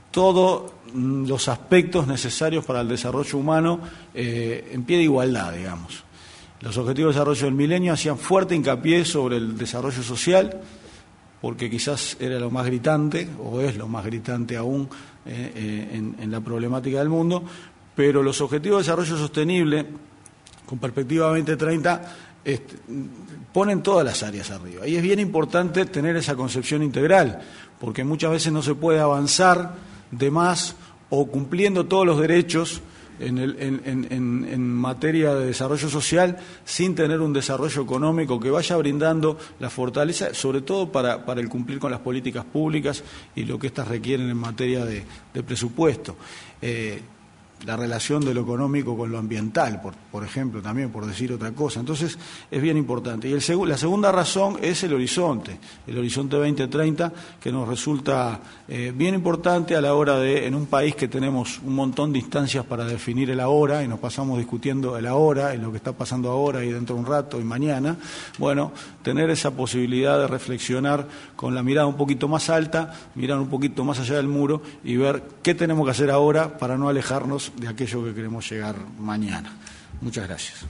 todos los aspectos necesarios para el desarrollo humano eh, en pie de igualdad, digamos. Los objetivos de desarrollo del milenio hacían fuerte hincapié sobre el desarrollo social, porque quizás era lo más gritante, o es lo más gritante aún eh, eh, en, en la problemática del mundo, pero los objetivos de desarrollo sostenible, con perspectiva veinte treinta, este, ponen todas las áreas arriba. Y es bien importante tener esa concepción integral, porque muchas veces no se puede avanzar de más o cumpliendo todos los derechos en, el, en, en, en materia de desarrollo social sin tener un desarrollo económico que vaya brindando la fortaleza, sobre todo para, para el cumplir con las políticas públicas y lo que éstas requieren en materia de, de presupuesto. Eh, la relación de lo económico con lo ambiental, por, por ejemplo, también por decir otra cosa. Entonces, es bien importante. Y el seg- la segunda razón es el horizonte, el horizonte veinte treinta, que nos resulta eh, bien importante a la hora de, en un país que tenemos un montón de instancias para definir el ahora, y nos pasamos discutiendo el ahora, en lo que está pasando ahora y dentro de un rato y mañana, bueno, tener esa posibilidad de reflexionar con la mirada un poquito más alta, mirar un poquito más allá del muro y ver qué tenemos que hacer ahora para no alejarnos de aquello que queremos llegar mañana. Muchas gracias.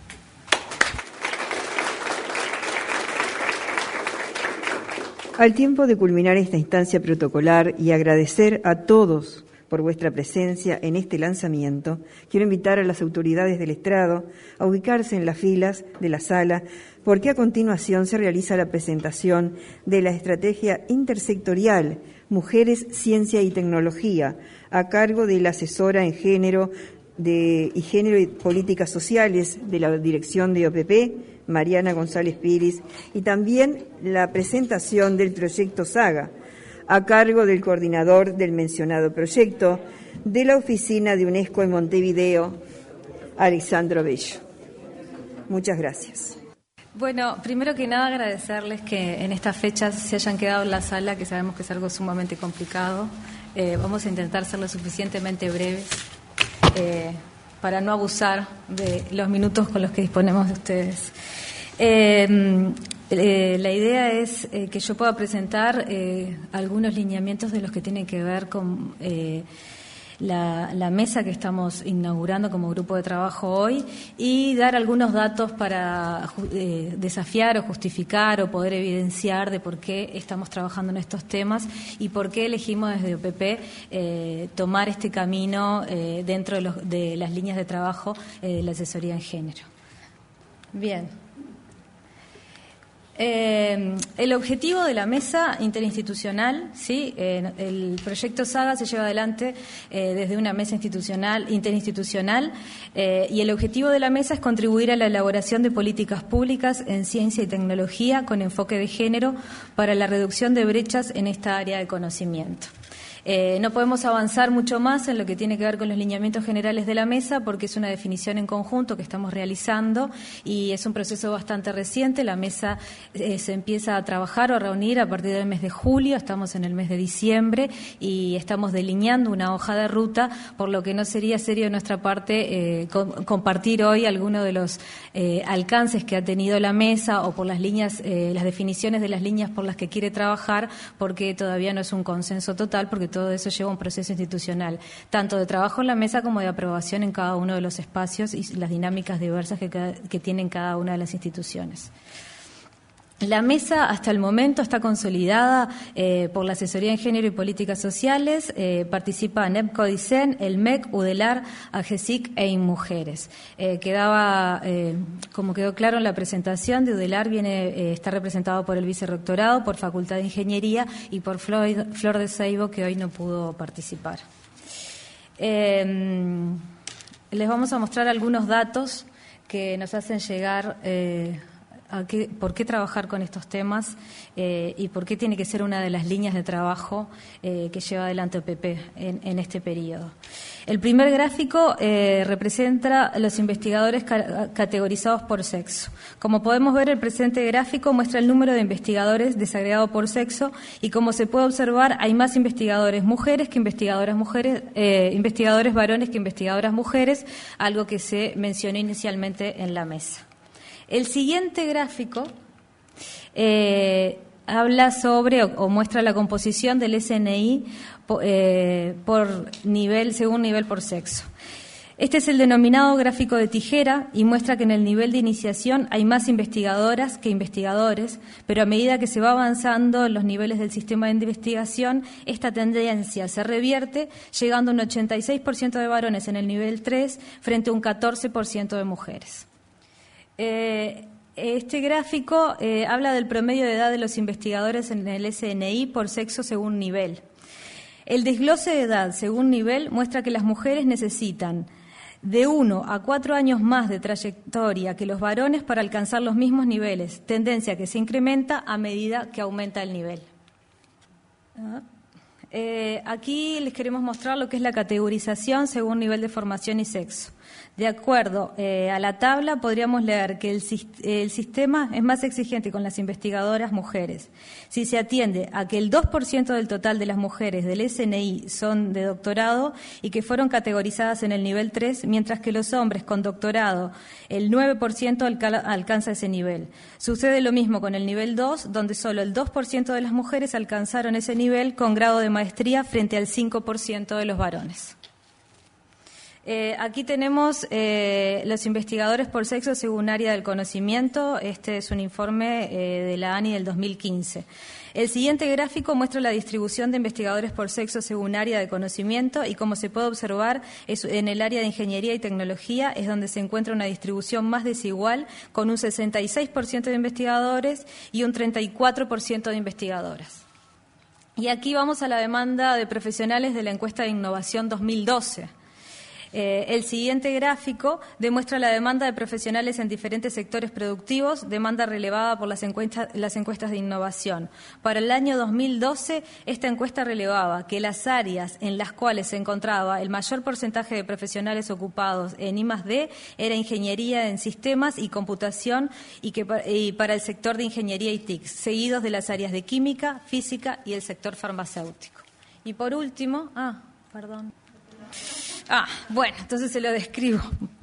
Al tiempo de culminar esta instancia protocolar y agradecer a todos por vuestra presencia en este lanzamiento, quiero invitar a las autoridades del estrado a ubicarse en las filas de la sala, porque a continuación se realiza la presentación de la estrategia intersectorial Mujeres, Ciencia y Tecnología, a cargo de la asesora en género de, y género y políticas sociales de la dirección de O P P, Mariana González Piris, y también la presentación del proyecto Saga, a cargo del coordinador del mencionado proyecto de la oficina de UNESCO en Montevideo, Alexandro Bello. Muchas gracias. Bueno, primero que nada agradecerles que en estas fechas se hayan quedado en la sala, que sabemos que es algo sumamente complicado. Eh, vamos a intentar ser lo suficientemente breves eh, para no abusar de los minutos con los que disponemos de ustedes. Eh, eh, la idea es eh, que yo pueda presentar eh, algunos lineamientos de los que tienen que ver con eh, la, la mesa que estamos inaugurando como grupo de trabajo hoy y dar algunos datos para eh, desafiar o justificar o poder evidenciar de por qué estamos trabajando en estos temas y por qué elegimos desde O P P eh, tomar este camino eh, dentro de, los, de las líneas de trabajo eh, de la asesoría en género. Bien. Eh, el objetivo de la mesa interinstitucional, ¿sí? Eh, el proyecto SAGA se lleva adelante eh, desde una mesa institucional, interinstitucional eh, y el objetivo de la mesa es contribuir a la elaboración de políticas públicas en ciencia y tecnología con enfoque de género para la reducción de brechas en esta área de conocimiento. Eh, no podemos avanzar mucho más en lo que tiene que ver con los lineamientos generales de la mesa porque es una definición en conjunto que estamos realizando y es un proceso bastante reciente. La mesa eh, se empieza a trabajar o a reunir a partir del mes de julio, estamos en el mes de diciembre y estamos delineando una hoja de ruta, por lo que no sería serio de nuestra parte eh, com- compartir hoy algunos de los eh, alcances que ha tenido la mesa o por las líneas, eh, las definiciones de las líneas por las que quiere trabajar, porque todavía no es un consenso total, porque todo eso lleva un proceso institucional, tanto de trabajo en la mesa como de aprobación en cada uno de los espacios y las dinámicas diversas que, cada, que tienen cada una de las instituciones. La mesa hasta el momento está consolidada eh, por la Asesoría en Género y Políticas Sociales, eh, participa NEPCO-DICEN, el M E C, UDELAR, AGESIC e INMujeres. Eh, quedaba, eh, como quedó claro en la presentación, de UDELAR viene, eh, está representado por el vicerrectorado, por Facultad de Ingeniería y por Flor, Flor de Seibo, que hoy no pudo participar. Eh, les vamos a mostrar algunos datos que nos hacen llegar eh, a qué, por qué trabajar con estos temas eh, y por qué tiene que ser una de las líneas de trabajo eh, que lleva adelante O P P en, en este periodo. El primer gráfico eh, representa a los investigadores ca- categorizados por sexo. Como podemos ver, el presente gráfico muestra el número de investigadores desagregado por sexo y, como se puede observar, hay más investigadores mujeres que investigadoras mujeres, eh, investigadores varones que investigadoras mujeres, algo que se mencionó inicialmente en la mesa. El siguiente gráfico eh, habla sobre o, o muestra la composición del S N I po, eh, por nivel, según nivel por sexo. Este es el denominado gráfico de tijera y muestra que en el nivel de iniciación hay más investigadoras que investigadores, pero a medida que se va avanzando en los niveles del sistema de investigación, esta tendencia se revierte, llegando a un ochenta y seis por ciento de varones en el nivel tres frente a un catorce por ciento de mujeres. Eh, este gráfico eh, habla del promedio de edad de los investigadores en el S N I por sexo según nivel. El desglose de edad según nivel muestra que las mujeres necesitan de uno a cuatro años más de trayectoria que los varones para alcanzar los mismos niveles, tendencia que se incrementa a medida que aumenta el nivel. Ah. Eh, aquí les queremos mostrar lo que es la categorización según nivel de formación y sexo. De acuerdo eh, a la tabla, podríamos leer que el, el sistema es más exigente con las investigadoras mujeres. Si se atiende a que el dos por ciento del total de las mujeres del S N I son de doctorado y que fueron categorizadas en el nivel tres, mientras que los hombres con doctorado, el nueve por ciento alca- alcanza ese nivel. Sucede lo mismo con el nivel dos, donde solo el dos por ciento de las mujeres alcanzaron ese nivel con grado de maestría frente al cinco por ciento de los varones. Eh, aquí tenemos eh, los investigadores por sexo según área del conocimiento. Este es un informe eh, de la ANI del dos mil quince. El siguiente gráfico muestra la distribución de investigadores por sexo según área de conocimiento y, como se puede observar, es en el área de ingeniería y tecnología es donde se encuentra una distribución más desigual, con un sesenta y seis por ciento de investigadores y un treinta y cuatro por ciento de investigadoras. Y aquí vamos a la demanda de profesionales de la encuesta de innovación dos mil doce. Eh, el siguiente gráfico demuestra la demanda de profesionales en diferentes sectores productivos, demanda relevada por las encuestas, las encuestas de innovación. Para el año dos mil doce, esta encuesta relevaba que las áreas en las cuales se encontraba el mayor porcentaje de profesionales ocupados en I más D era ingeniería en sistemas y computación y, que, y para el sector de ingeniería y T I C, seguidos de las áreas de química, física y el sector farmacéutico. Y por último, ah, perdón. Ah, bueno, entonces se lo describo.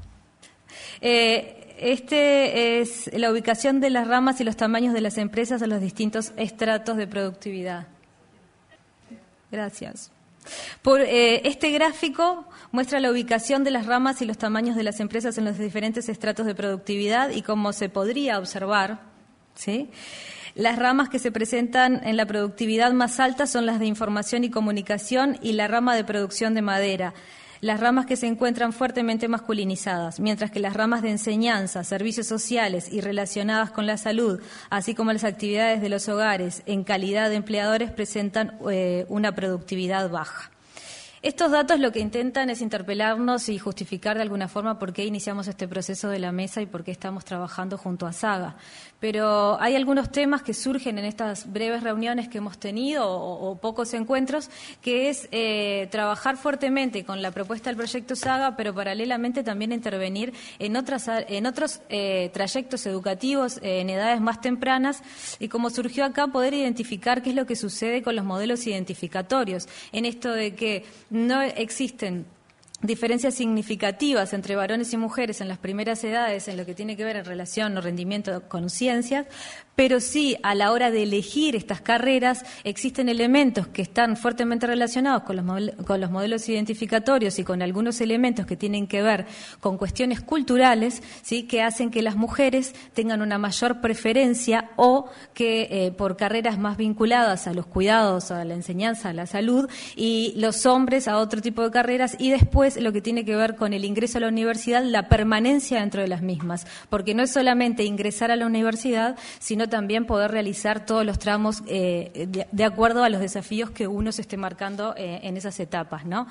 Eh, este es la ubicación de las ramas y los tamaños de las empresas en los distintos estratos de productividad. Gracias. Por, eh, este gráfico muestra la ubicación de las ramas y los tamaños de las empresas en los diferentes estratos de productividad y como se podría observar, ¿sí?, las ramas que se presentan en la productividad más alta son las de información y comunicación y la rama de producción de madera, las ramas que se encuentran fuertemente masculinizadas, mientras que las ramas de enseñanza, servicios sociales y relacionadas con la salud, así como las actividades de los hogares en calidad de empleadores, presentan eh, una productividad baja. Estos datos lo que intentan es interpelarnos y justificar de alguna forma por qué iniciamos este proceso de la mesa y por qué estamos trabajando junto a Saga. Pero hay algunos temas que surgen en estas breves reuniones que hemos tenido o, o pocos encuentros, que es eh, trabajar fuertemente con la propuesta del proyecto Saga, pero paralelamente también intervenir en, otras, en otros eh, trayectos educativos eh, en edades más tempranas y, como surgió acá, poder identificar qué es lo que sucede con los modelos identificatorios, en esto de que no existen diferencias significativas entre varones y mujeres en las primeras edades en lo que tiene que ver en relación o rendimiento con ciencias, pero sí a la hora de elegir estas carreras existen elementos que están fuertemente relacionados con los, model- con los modelos identificatorios y con algunos elementos que tienen que ver con cuestiones culturales, ¿sí?, que hacen que las mujeres tengan una mayor preferencia o que eh, por carreras más vinculadas a los cuidados, a la enseñanza, a la salud, y los hombres a otro tipo de carreras, y después lo que tiene que ver con el ingreso a la universidad, la permanencia dentro de las mismas, porque no es solamente ingresar a la universidad, sino también poder realizar todos los tramos eh, de, de acuerdo a los desafíos que uno se esté marcando eh, en esas etapas, ¿no?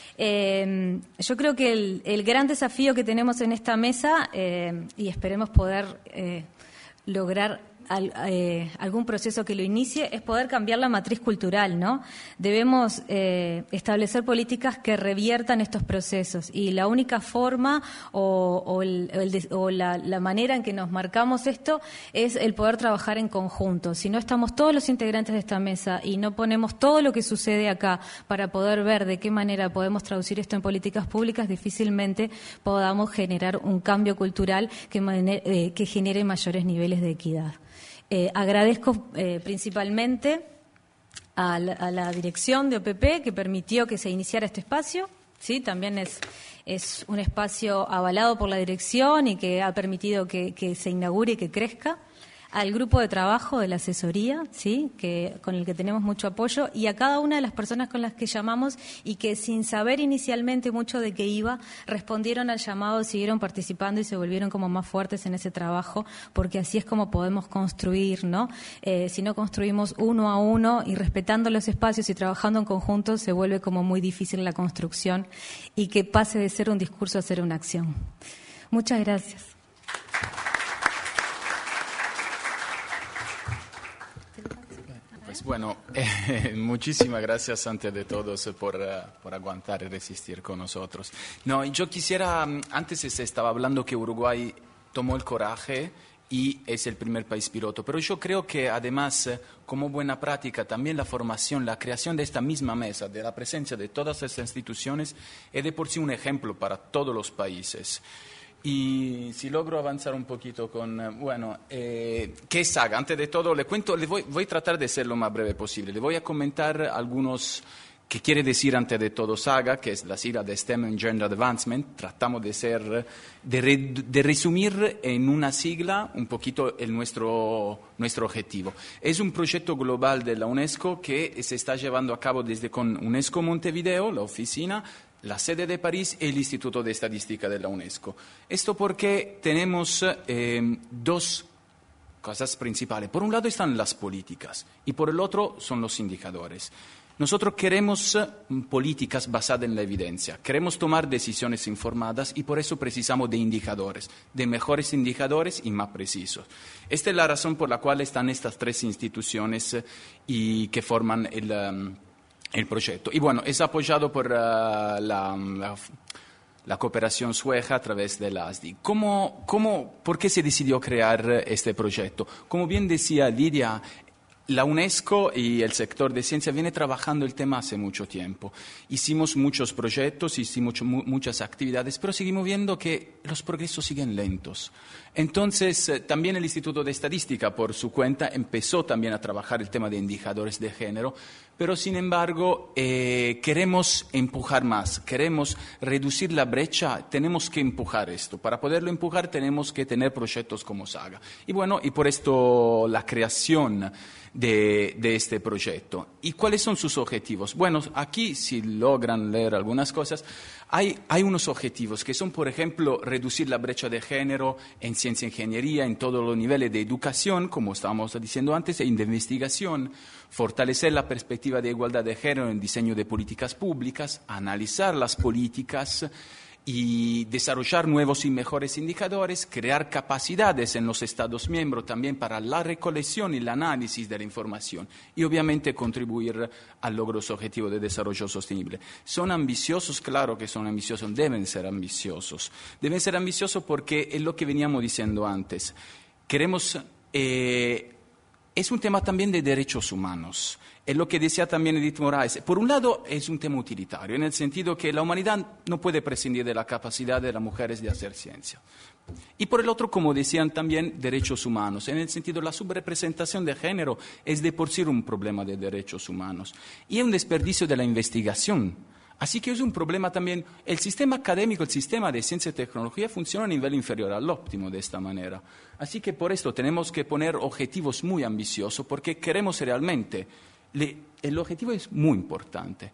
Eh, yo creo que el, el gran desafío que tenemos en esta mesa, eh, y esperemos poder eh, lograr Al, eh, algún proceso que lo inicie, es poder cambiar la matriz cultural, ¿no? Debemos eh, establecer políticas que reviertan estos procesos y la única forma o, o, el, el, o la, la manera en que nos marcamos esto es el poder trabajar en conjunto. Si no estamos todos los integrantes de esta mesa y no ponemos todo lo que sucede acá para poder ver de qué manera podemos traducir esto en políticas públicas, difícilmente podamos generar un cambio cultural que, eh, que genere mayores niveles de equidad. Eh, agradezco eh, principalmente a la, a la dirección de O P P que permitió que se iniciara este espacio, ¿sí? También es, es un espacio avalado por la dirección y que ha permitido que, que se inaugure y que crezca. Al grupo de trabajo de la asesoría, ¿sí?, que, con el que tenemos mucho apoyo, y a cada una de las personas con las que llamamos y que, sin saber inicialmente mucho de qué iba, respondieron al llamado, siguieron participando y se volvieron como más fuertes en ese trabajo, porque así es como podemos construir, ¿no? Eh, si no construimos uno a uno y respetando los espacios y trabajando en conjunto, se vuelve como muy difícil la construcción y que pase de ser un discurso a ser una acción. Muchas gracias. Pues bueno, eh, muchísimas gracias antes de todo por, uh, por aguantar y resistir con nosotros. No, yo quisiera, antes se estaba hablando que Uruguay tomó el coraje y es el primer país piloto, pero yo creo que además, como buena práctica, también la formación, la creación de esta misma mesa, de la presencia de todas estas instituciones, es de por sí un ejemplo para todos los países. Y si logro avanzar un poquito con, bueno, eh, ¿qué es Saga? Antes de todo, le cuento, le voy, voy a tratar de ser lo más breve posible. Le voy a comentar algunos, qué quiere decir antes de todo Saga, que es la sigla de STEM and Gender Advancement. Tratamos de ser, de, re, de resumir en una sigla un poquito el nuestro, nuestro objetivo. Es un proyecto global de la UNESCO que se está llevando a cabo desde con UNESCO Montevideo, la oficina, la sede de París y el Instituto de Estadística de la UNESCO. Esto porque tenemos eh, dos cosas principales. Por un lado están las políticas y por el otro son los indicadores. Nosotros queremos políticas basadas en la evidencia, queremos tomar decisiones informadas y por eso precisamos de indicadores, de mejores indicadores y más precisos. Esta es la razón por la cual están estas tres instituciones y que forman el... Um, el proyecto. Y bueno, es apoyado por uh, la, la, la cooperación sueca a través de la A S D I. ¿Cómo, cómo, ¿Por qué se decidió crear este proyecto? Como bien decía Lidia, La UNESCO y el sector de ciencia viene trabajando el tema hace mucho tiempo. Hicimos muchos proyectos, hicimos muchas actividades, pero seguimos viendo que los progresos siguen lentos. Entonces, eh, también el Instituto de Estadística, por su cuenta, empezó también a trabajar el tema de indicadores de género, pero sin embargo eh, queremos empujar más, queremos reducir la brecha, tenemos que empujar esto. Para poderlo empujar tenemos que tener proyectos como Saga. Y bueno, y por esto la creación de, de este proyecto. ¿Y cuáles son sus objetivos? Bueno, aquí si logran leer algunas cosas, hay, hay unos objetivos que son, por ejemplo, reducir la brecha de género en ciencia e ingeniería, en todos los niveles de educación, como estábamos diciendo antes, y de investigación, fortalecer la perspectiva de igualdad de género en diseño de políticas públicas, analizar las políticas y desarrollar nuevos y mejores indicadores, crear capacidades en los Estados miembros también para la recolección y el análisis de la información y obviamente contribuir al logro de los objetivos de desarrollo sostenible. ¿Son ambiciosos? Claro que son ambiciosos, deben ser ambiciosos. Deben ser ambiciosos porque es lo que veníamos diciendo antes. Queremos... Eh, es un tema también de derechos humanos. Es lo que decía también Edith Moraes. Por un lado, es un tema utilitario, en el sentido que la humanidad no puede prescindir de la capacidad de las mujeres de hacer ciencia. Y por el otro, como decían también, derechos humanos, en el sentido de la subrepresentación de género es de por sí un problema de derechos humanos. Y es un desperdicio de la investigación. Así que es un problema también. El sistema académico, el sistema de ciencia y tecnología funciona a nivel inferior al óptimo de esta manera. Así que por esto tenemos que poner objetivos muy ambiciosos porque queremos realmente... Le, el objetivo es muy importante.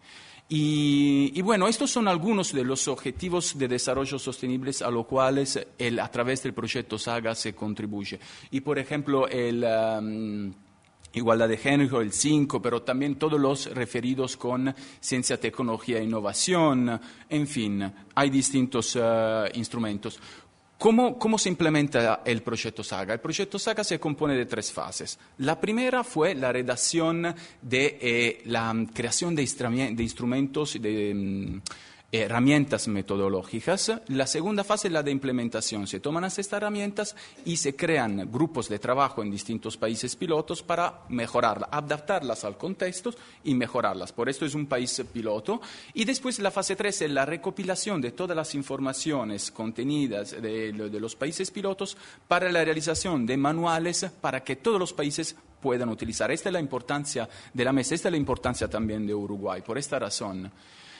Y, y bueno, estos son algunos de los objetivos de desarrollo sostenibles a los cuales el, a través del proyecto Saga se contribuye. Y por ejemplo, el... Um, Igualdad de género, el cinco, pero también todos los referidos con ciencia, tecnología e innovación. En fin, hay distintos uh, instrumentos. ¿Cómo, ¿Cómo se implementa el proyecto Saga? El proyecto Saga se compone de tres fases. La primera fue la redacción de eh, la creación de, de instrumentos, de... Um, herramientas metodológicas. La segunda fase es la de implementación. Se toman estas herramientas y se crean grupos de trabajo en distintos países pilotos para mejorarlas, adaptarlas al contexto y mejorarlas. Por esto es un país piloto. Y después la fase tres es la recopilación de todas las informaciones contenidas de, de los países pilotos para la realización de manuales para que todos los países puedan utilizar. Esta es la importancia de la mesa, esta es la importancia también de Uruguay, por esta razón.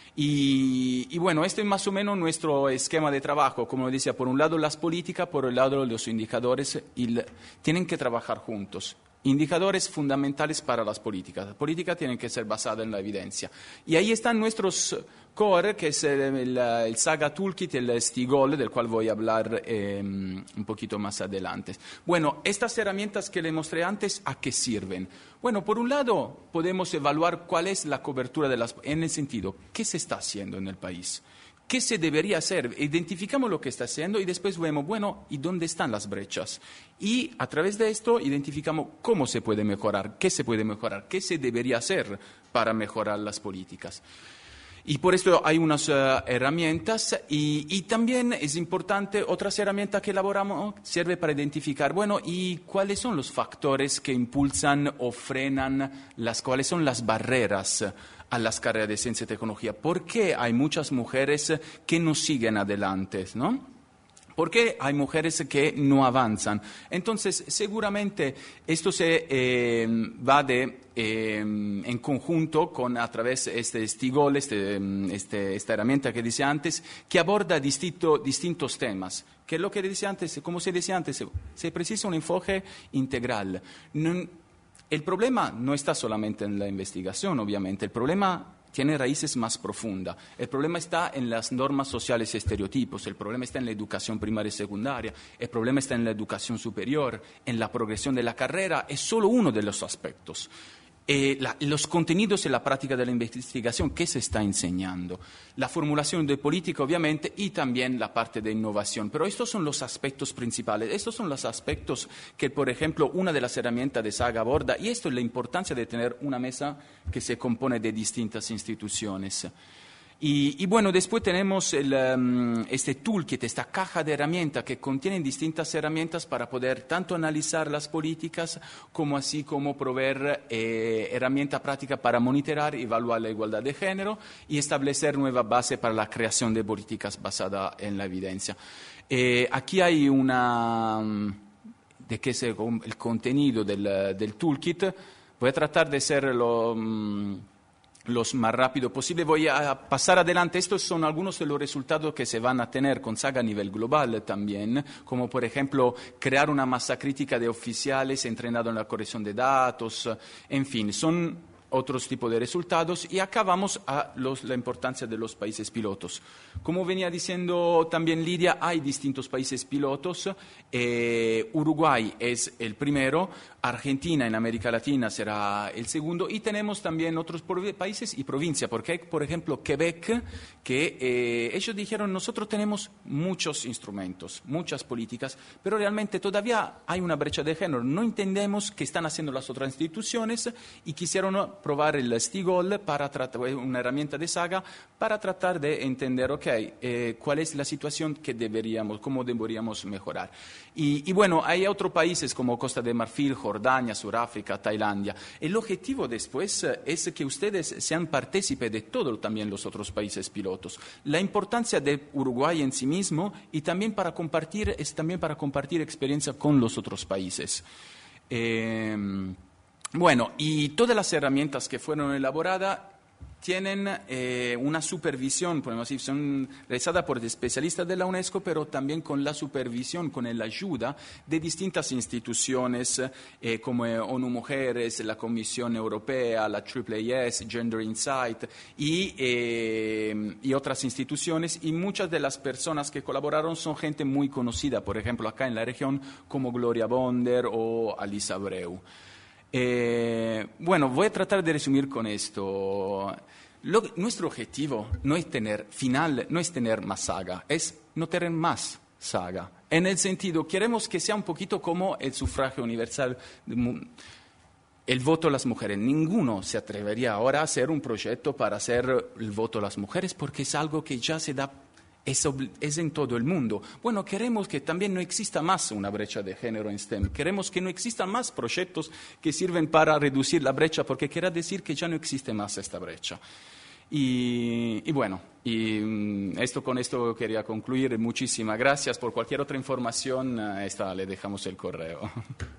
Y, y bueno, este es más o menos nuestro esquema de trabajo. Como decía, por un lado las políticas, por el lado los indicadores, y la, tienen que trabajar juntos. Indicadores fundamentales para las políticas. Las políticas tienen que ser basadas en la evidencia. Y ahí están nuestros core, que es el, el, el Saga Toolkit, el Stigol, del cual voy a hablar eh, un poquito más adelante. Bueno, estas herramientas que le mostré antes, ¿a qué sirven? Bueno, por un lado, podemos evaluar cuál es la cobertura de las... En el sentido, ¿qué se está haciendo en el país? ¿Qué se debería hacer? Identificamos lo que está haciendo y después vemos, bueno, ¿y dónde están las brechas? Y a través de esto identificamos cómo se puede mejorar, qué se puede mejorar, qué se debería hacer para mejorar las políticas. Y por esto hay unas uh, herramientas y, y también es importante, otras herramientas que elaboramos sirve para identificar, bueno, ¿y cuáles son los factores que impulsan o frenan, las, cuáles son las barreras a las carreras de ciencia y tecnología? ¿Por qué hay muchas mujeres que no siguen adelante, ¿no? ¿Por qué hay mujeres que no avanzan? Entonces, seguramente esto se eh, va de, eh, en conjunto con, a través de este Stigol, este, este, esta herramienta que decía antes, que aborda distinto, distintos temas. Que es lo que decía antes, como se decía antes, se precisa un enfoque integral. No, el problema no está solamente en la investigación, obviamente. El problema tiene raíces más profundas. El problema está en las normas sociales y estereotipos, el problema está en la educación primaria y secundaria, el problema está en la educación superior, en la progresión de la carrera, es solo uno de los aspectos. Eh, la, los contenidos y la práctica de la investigación, ¿qué se está enseñando? La formulación de política, obviamente, y también la parte de innovación. Pero estos son los aspectos principales. Estos son los aspectos que, por ejemplo, una de las herramientas de Saga aborda, y esto es la importancia de tener una mesa que se compone de distintas instituciones. Y, y bueno, después tenemos el, um, este toolkit, esta caja de herramientas que contiene distintas herramientas para poder tanto analizar las políticas como así como proveer eh, herramientas prácticas para monitorar y evaluar la igualdad de género y establecer nuevas bases para la creación de políticas basadas en la evidencia. Eh, aquí hay una... de qué es el, el contenido del, del toolkit. Voy a tratar de ser lo, lo más rápido posible. Voy a pasar adelante. Estos son algunos de los resultados que se van a tener con Saga a nivel global también, como por ejemplo crear una masa crítica de oficiales entrenados en la corrección de datos. En fin, son otros tipos de resultados. Y acá vamos a los, la importancia de los países pilotos. Como venía diciendo también Lidia, hay distintos países pilotos. Eh, Uruguay es el primero, Argentina en América Latina será el segundo, y tenemos también otros países y provincias, porque hay, por ejemplo, Quebec, que eh, ellos dijeron, nosotros tenemos muchos instrumentos, muchas políticas, pero realmente todavía hay una brecha de género. No entendemos qué están haciendo las otras instituciones y quisieron probar el Stigol, para tratar, una herramienta de Saga, para tratar de entender, ok, eh, cuál es la situación que deberíamos, cómo deberíamos mejorar. Y, y bueno, hay otros países como Costa de Marfil, Jordania, Sudáfrica, Tailandia. El objetivo después es que ustedes sean partícipes de todos también los otros países pilotos. La importancia de Uruguay en sí mismo y también para compartir, es también para compartir experiencia con los otros países. Eh, Bueno, y todas las herramientas que fueron elaboradas tienen eh, una supervisión, podemos decir, son realizadas por especialistas de la UNESCO, pero también con la supervisión, con la ayuda de distintas instituciones eh, como ONU Mujeres, la Comisión Europea, la Triple A S, Gender Insight y, eh, y otras instituciones. Y muchas de las personas que colaboraron son gente muy conocida, por ejemplo, acá en la región, como Gloria Bonder o Alisa Abreu. Eh, bueno, voy a tratar de resumir con esto. Lo, nuestro objetivo no es tener final, no es tener más Saga, es no tener más Saga. En el sentido, queremos que sea un poquito como el sufragio universal, el voto a las mujeres. Ninguno se atrevería ahora a hacer un proyecto para hacer el voto a las mujeres porque es algo que ya se da. Es, es en todo el mundo. Bueno, queremos que también no exista más una brecha de género en STEM. Queremos que no existan más proyectos que sirven para reducir la brecha, porque quiere decir que ya no existe más esta brecha. Y, y bueno, y esto, con esto quería concluir. Muchísimas gracias. Por cualquier otra información, esta, le dejamos el correo.